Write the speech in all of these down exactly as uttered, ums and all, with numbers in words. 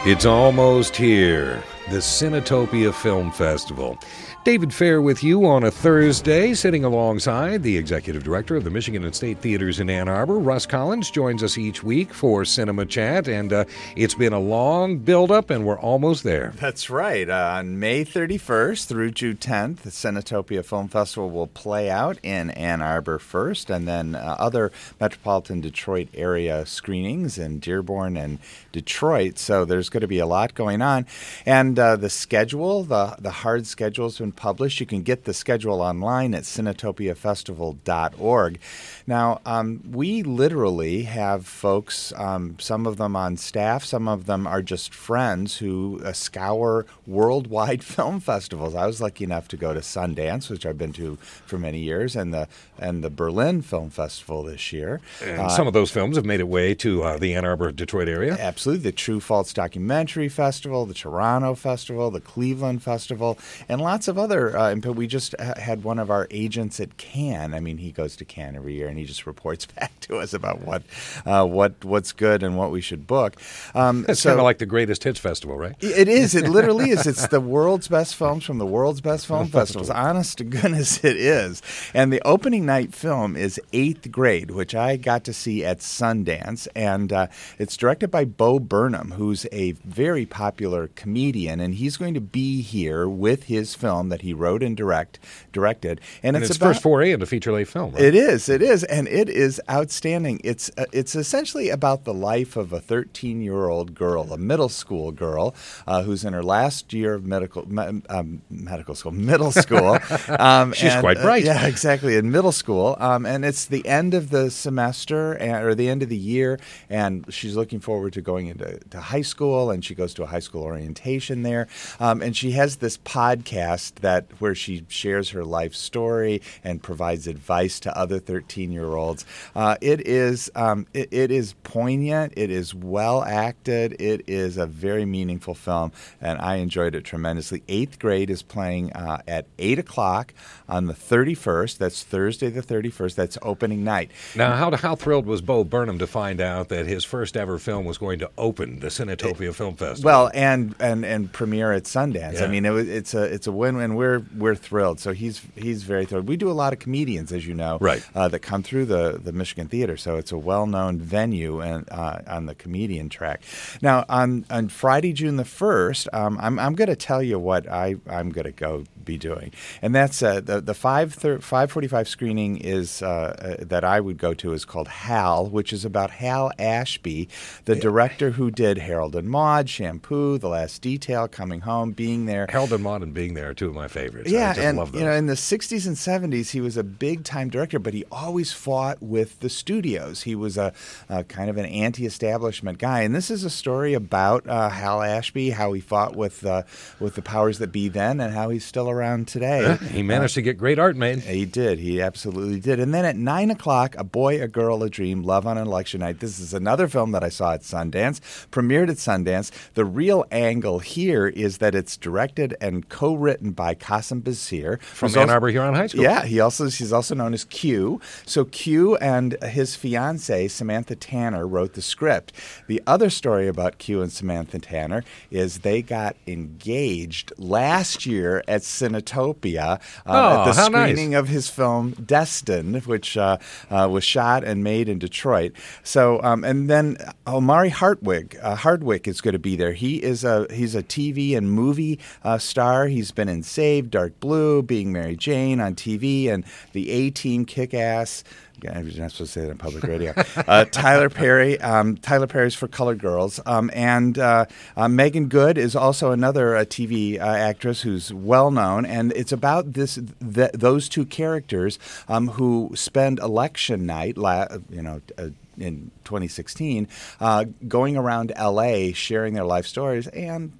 It's almost here, the Cinetopia Film Festival. David Fair with you on a Thursday, sitting alongside the executive director of the Michigan and State Theaters in Ann Arbor. Russ Collins joins us each week for Cinema Chat, and uh, it's been a long build-up, and we're almost there. That's right. Uh, on May thirty-first through June tenth, the Cinetopia Film Festival will play out in Ann Arbor first, and then uh, other metropolitan Detroit area screenings in Dearborn and Detroit. So there's going to be a lot going on. And uh, the schedule, the, the hard schedule has been published. You can get the schedule online at cinetopia festival dot org. Now, um, we literally have folks, um, some of them on staff, some of them are just friends who uh, scour worldwide film festivals. I was lucky enough to go to Sundance, which I've been to for many years, and the and the Berlin Film Festival this year. And uh, some of those films have made it way to uh, the Ann Arbor, Detroit area. Absolutely. The True False Documentary Festival, the Toronto Festival, the Cleveland Festival, and lots of other. Uh, but we just ha- had one of our agents at Cannes. I mean, he goes to Cannes every year, and he just reports back to us about what uh, what what's good and what we should book. Um, It's so kind of like the Greatest Hits Festival, right? It is. It literally is. It's the world's best films from the world's best film festivals. Honest to goodness, it is. And the opening night film is Eighth Grade, which I got to see at Sundance. And uh, it's directed by Bo Burnham, who's a very popular comedian. And he's going to be here with his film that he wrote and direct directed. And, And it's, it's about, first foray into feature-length film, right? It is. It is. And it is outstanding. It's uh, it's essentially about the life of a thirteen-year-old girl, a middle school girl, uh, who's in her last year of medical me- um, medical school, middle school. Um, She's and, quite bright. Uh, yeah, exactly, in middle school. Um, and it's the end of the semester and, or the end of the year, and she's looking forward to going into to high school, and she goes to a high school orientation there. Um, and she has this podcast that where she shares her life story and provides advice to other thirteen-year-olds. Uh, it is um, it, it is poignant. It is well acted. It is a very meaningful film, and I enjoyed it tremendously. Eighth Grade is playing uh, at eight o'clock on the thirty-first. That's Thursday the thirty-first. That's opening night. Now, how how thrilled was Bo Burnham to find out that his first ever film was going to open the Cinetopia Film Festival? Well, and and and premiere at Sundance. Yeah. I mean, it was, it's a it's a win-win. We're we're thrilled. So he's he's very thrilled. We do a lot of comedians, as you know, Right. uh, that come through the, the Michigan Theater. So it's a well-known venue and uh, on the comedian track. Now, on on Friday, June the first, um, I'm I'm going to tell you what I I'm going to go be doing, and that's uh, the the five five forty five screening is uh, uh, that I would go to is called Hal, which is about Hal Ashby, the director who did Harold and Maude, Shampoo, The Last Detail, Coming Home, Being There. Harold and Maude and Being There are two of my favorites. Yeah, I just and love those. you know, in the sixties and seventies, he was a big-time director, but he always fought with the studios. He was a, a kind of an anti-establishment guy, and this is a story about uh, Hal Ashby, how he fought with uh, with the powers that be then, and how he's still around today. Yeah, he managed Uh, to get great art made. He did. He absolutely did. And then at nine o'clock, A Boy, a Girl, a Dream, Love on Election Night. This is another film that I saw at Sundance, premiered at Sundance. The real angle here is that it's directed and co-written by Qasim Basir. From who's Ann also- Arbor Huron High School. Yeah, he also he's also known as Q. So Q and his fiancee, Samantha Tanner, wrote the script. The other story about Q and Samantha Tanner is they got engaged last year at Cinetopia uh, Oh, at the how nice. screening of his film Destined, which uh, uh, was shot and made in Detroit. So, um, and then Omari Hardwick, uh, Hardwick is going to be there. He is a he's a T V and movie uh, star. He's been in Saved, Dark Blue, Being Mary Jane on T V, and the A-Team, Kick-Ass. I'm not supposed to say that on public radio. Uh, Tyler Perry. Um, Tyler Perry's for Colored Girls. Um, and uh, uh, Megan Good is also another uh, T V uh, actress who's well known. And it's about this th- those two characters um, who spend election night, la- you know, uh, in twenty sixteen, uh, going around L A sharing their life stories and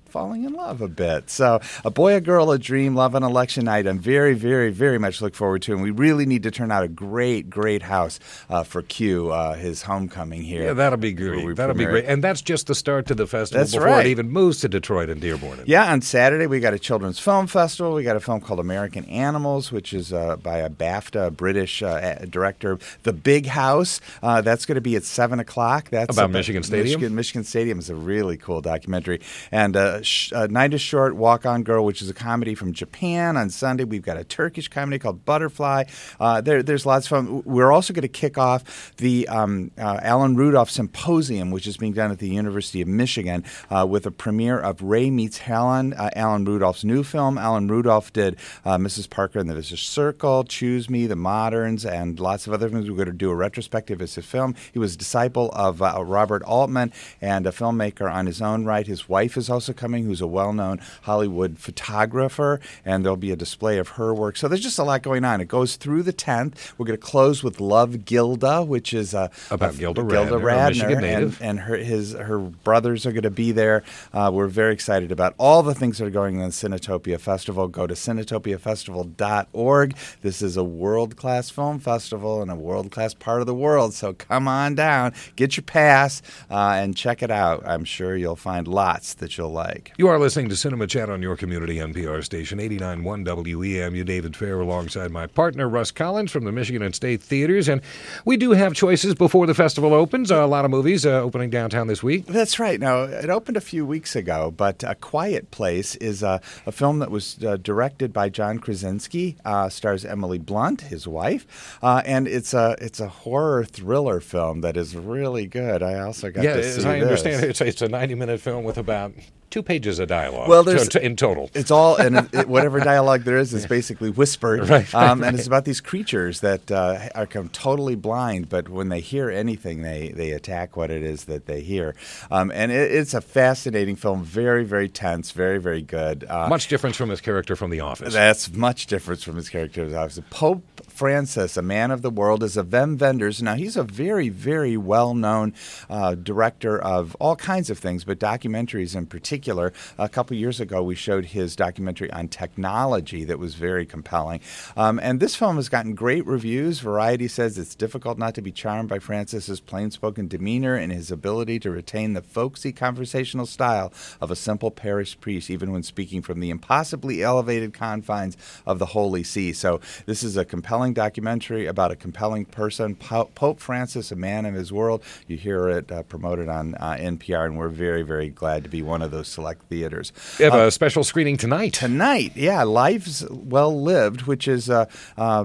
falling in love a bit. So A Boy, a Girl, a Dream, Love on Election Night, I'm very, very, very much look forward to. And we really need to turn out a great, great house uh, for Q, uh, his homecoming here. Yeah, that'll be great. That'll be great. And that's just the start to the festival That's before right. it even moves to Detroit and Dearborn. Yeah, on Saturday we got a children's film festival. We got a film called American Animals, which is uh, by a BAFTA British uh, director. The Big House, uh, that's going to be at seven o'clock. That's about Michigan Stadium? Michigan, Michigan Stadium is a really cool documentary. And uh, sh- uh, Night is Short, Walk On Girl, which is a comedy from Japan. On Sunday we've got a Turkish comedy called Butterfly. Uh, there, there's lots of fun. We're also going to kick off the um, uh, Alan Rudolph Symposium, which is being done at the University of Michigan uh, with a premiere of Ray Meets Helen, uh, Alan Rudolph's new film. Alan Rudolph did uh, Missus Parker and the Vicious Circle, Choose Me, The Moderns, and lots of other things. We're going to do a retrospective of his film. He was a disciple of uh, Robert Altman and a filmmaker on his own right. His wife is also coming, who's a well-known Hollywood photographer, and there'll be a display of her work. So there's just a lot going on. It goes through the tenth. We're going to close with Love, Gilda, which is uh, about a, Gilda, Gilda Radner, Radner, Michigan native. and, and her his her brothers are going to be there. Uh, we're very excited about all the things that are going on in the Cinetopia Festival. Go to cinetopia festival dot org. This is a world-class film festival in a world-class part of the world, so come on down, get your pass, uh, and check it out. I'm sure you'll find lots that you'll like. You are listening to Cinema Chat on your community N P R station, eighty-nine point one W E M U. David Fair alongside my partner, Russ Collins from the Michigan and State Theaters. And we do have choices before the festival opens. Uh, a lot of movies uh, opening downtown this week. That's right. Now, it opened a few weeks ago, but A Quiet Place is a, a film that was uh, directed by John Krasinski, uh, stars Emily Blunt, his wife, uh, and it's a it's a horror thriller film that is really good. I also got yeah, to see as I this. understand it, it's a, it's a ninety-minute film with about two pages of dialogue. Well, there's to, to, in total. It's all and it, it, whatever dialogue there is is basically whispered, right, um, right. and it's about these creatures that uh, are come totally blind, but when they hear anything, they they attack what it is that they hear. Um, and it, it's a fascinating film, very very tense, very very good. Uh, much difference from his character from The Office. That's much different from his character in The Office. Pope Francis, a man of the world, is a Wim Wenders. Now, he's a very, very well-known uh, director of all kinds of things, but documentaries in particular. A couple years ago, we showed his documentary on technology that was very compelling. Um, and this film has gotten great reviews. Variety says it's difficult not to be charmed by Francis's plain-spoken demeanor and his ability to retain the folksy conversational style of a simple parish priest, even when speaking from the impossibly elevated confines of the Holy See. So this is a compelling documentary about a compelling person, Pope Francis, a man of his world. You hear it uh, promoted on uh, N P R, and we're very, very glad to be one of those select theaters. We have uh, a special screening tonight. Tonight, yeah, Lives Well Lived, which is uh, uh,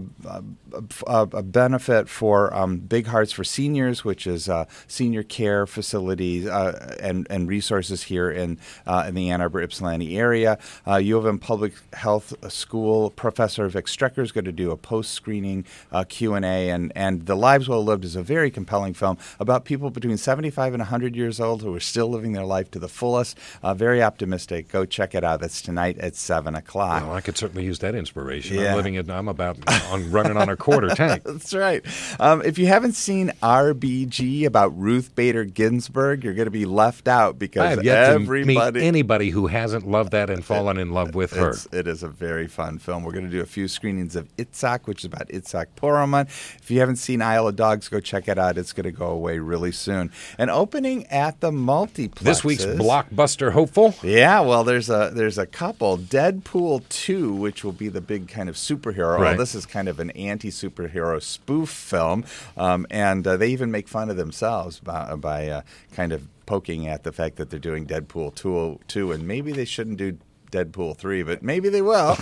a, a benefit for um, Big Hearts for Seniors, which is uh, senior care facilities uh, and, and resources here in uh, in the Ann Arbor Ypsilanti area. Uh, U of M Public Health School professor Vic Strecker is going to do a post-screening uh, Q and A, and, and The Lives Well Lived is a very compelling film about people between seventy-five and one hundred years old who are still living their life to the fullest. Uh, very optimistic. Go check it out. That's tonight at seven o'clock. Well, I could certainly use that inspiration. Yeah. I'm living it. I'm about on running on a quarter tank. That's right. Um, if you haven't seen R B G about Ruth Bader Ginsburg, you're going to be left out I because have yet everybody. to meet anybody who hasn't loved that and fallen in love with her. It's, it is a very fun film. We're going to do a few screenings of Itzhak, which is about Itzhak Perelman. If you haven't seen Isle of Dogs, go check it out. It's going to go away really soon. And opening at the multiplexes. This week's blockbuster hopeful. Yeah, well, there's a there's a couple. Deadpool two, which will be the big kind of superhero. Right. Well, this is kind of an anti-superhero spoof film, um, and uh, they even make fun of themselves by, by uh, kind of poking at the fact that they're doing Deadpool two, and maybe they shouldn't do Deadpool three, but maybe they will.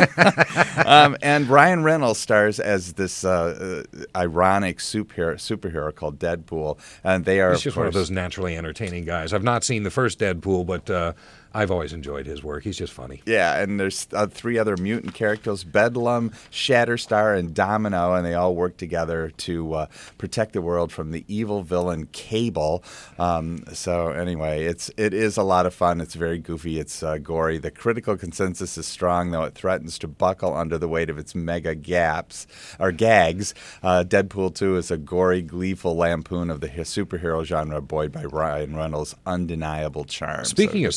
um, and Ryan Reynolds stars as this uh, uh, ironic superhero, superhero called Deadpool, and they are He's just of one of course, those naturally entertaining guys. I've not seen the first Deadpool, but uh, I've always enjoyed his work. He's just funny. Yeah, and there's uh, three other mutant characters, Bedlam, Shatterstar, and Domino, and they all work together to uh, protect the world from the evil villain Cable. Um, so anyway, it's it is a lot of fun. It's very goofy. It's uh, gory. The critical consensus is strong, though it threatens to buckle under the weight of its mega gaps or gags. Uh, Deadpool two is a gory, gleeful lampoon of the superhero genre, buoyed by Ryan Reynolds' undeniable charm. Speaking so of check that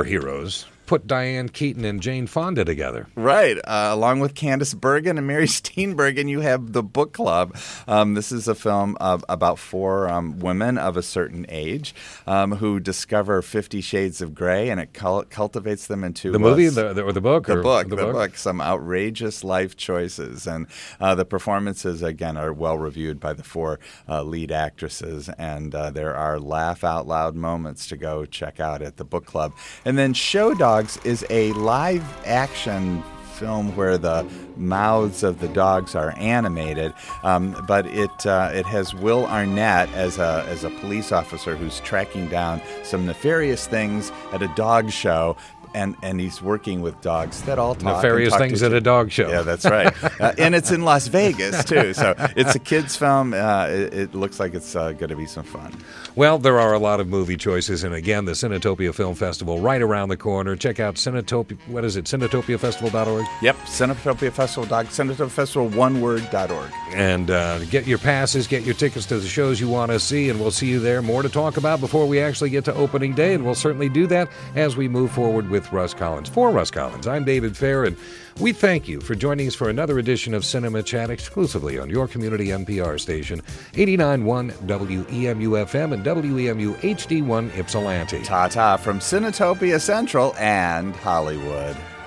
heroes put Diane Keaton and Jane Fonda together. Right. Uh, along with Candice Bergen and Mary Steenburgen, you have The Book Club. Um, this is a film of, about four um, women of a certain age um, who discover Fifty Shades of Grey, and it cul- cultivates them into... The movie the, the, or the book? The or book. The, the book? book. Some outrageous life choices. And uh, the performances, again, are well-reviewed by the four uh, lead actresses, and uh, there are laugh-out-loud moments to go check out at The Book Club. And then Show Dog is a live-action film where the mouths of the dogs are animated, um, but it uh, it has Will Arnett as a as a police officer who's tracking down some nefarious things at a dog show. And and he's working with dogs that all talk. Nefarious talk things at a dog show. Yeah, that's right. uh, and it's in Las Vegas, too. So it's a kid's film. Uh, it, it looks like it's uh, going to be some fun. Well, there are a lot of movie choices. And again, the Cinetopia Film Festival right around the corner. Check out Cinetopia, what is it, cinetopia festival dot org? Yep, Cinetopia Festival. Cinetopia Festival, one word dot org. And uh, get your passes, get your tickets to the shows you want to see, and we'll see you there. More to talk about before we actually get to opening day, and we'll certainly do that as we move forward with With Russ Collins. For Russ Collins, I'm David Fair, and we thank you for joining us for another edition of Cinema Chat exclusively on your community N P R station, eighty-nine point one W E M U F M and W E M U H D one Ypsilanti. Ta-ta from Cinetopia Central and Hollywood.